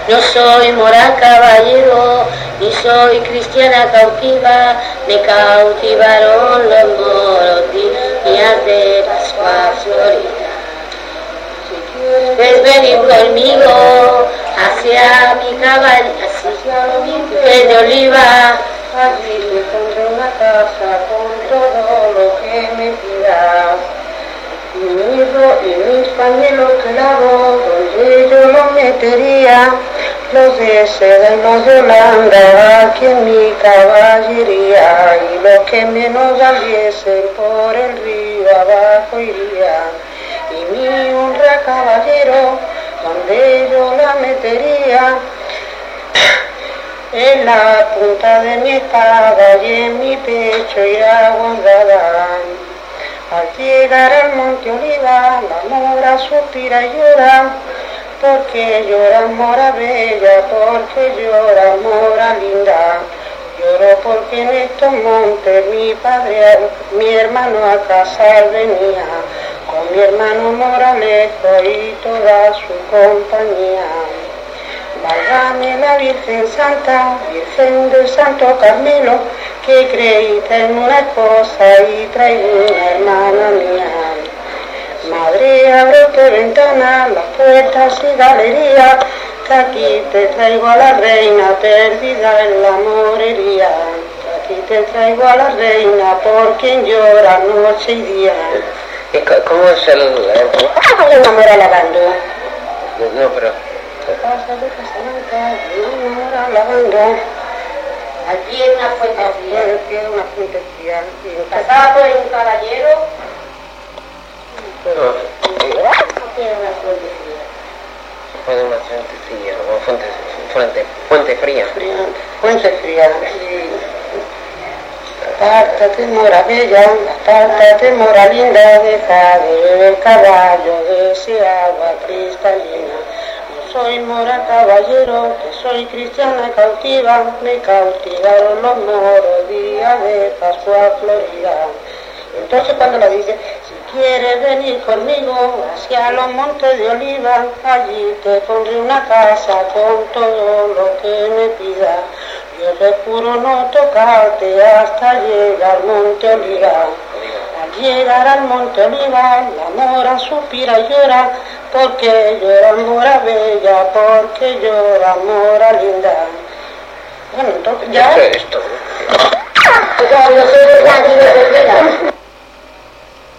No soy mora caballero, ni soy cristiana cautiva, me cautivaron los moros días de Pascua Florida. Pues venir conmigo hacia mi caballo, hacia de oliva, allí te pondré una casa con todo lo que me pidas. Y mis pañuelos clavos, donde yo los metería, los de seda y los de Holanda, aquí en mi caballería, y los que menos valiesen por el río abajo iría. Y mi honra caballero, donde yo la metería, en la punta de mi espada y en mi pecho irá guardada. Al llegar al monte Oliva, la mora suspira y llora, porque llora mora bella, porque llora mora linda. Lloro porque en estos montes mi padre, mi hermano a casar venía, con mi hermano Moralejo y toda su compañía. Válgame la Virgen Santa, Virgen del Santo Carmelo, que creíste en una esposa y traigo una hermana mía. Madre, ábrete ventana, las puertas y galerías, que aquí te traigo a la reina perdida en la morería. Aquí te traigo a la reina por quien llora noche y día. ¿Y cómo es el enamora lavando? No, pero... ¿Qué pasa de Casamanta? Enamora lavando. Allí en una fuente fría. Aquí en una fuente fría. ¿Casada por un caballero? No. Aquí en una fuente fría. Puede una fuente fría, o fuente fría. Fuente fría, sí. Apártate, mora bella, apártate, mora linda, deja de beber caballo de ese agua cristalina. No soy mora caballero, que soy cristiana cautiva, me cautivaron los moros día de Pascua Florida. Entonces cuando le dice, si quieres venir conmigo hacia los montes de Oliva, allí te pondré una casa con todo lo que me pidas. Yo te juro no tocarte hasta llegar al monte Oliva. Al llegar al monte Oliva, la mora suspira y llora, porque llora mora bella, porque llora mora linda. Bueno, entonces ya... ¿Qué es esto? Yo soy